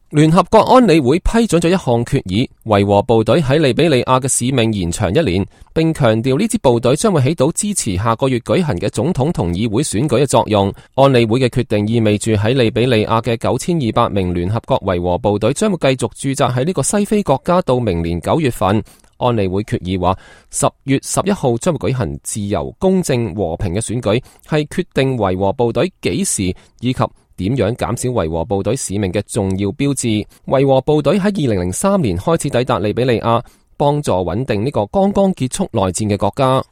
聯合國安理會批准咗一項決議，維和部隊喺利比里亞嘅使命延長1年，並強調呢支部隊將會起到支持下個月舉行嘅總統同議會選舉嘅作用。安理會嘅決定意味住喺利比里亞嘅9200名聯合國維和部隊將會繼續駐紮喺呢個西非國家到明年9月份。安理會決議話10月11號將會舉行自由、公正、和平嘅選舉，係決定維和部隊幾時以及點樣減少維和部隊使命嘅重要標誌。維和部隊喺2003年開始抵達利比里亞，幫助穩定呢個剛剛結束內戰嘅國家。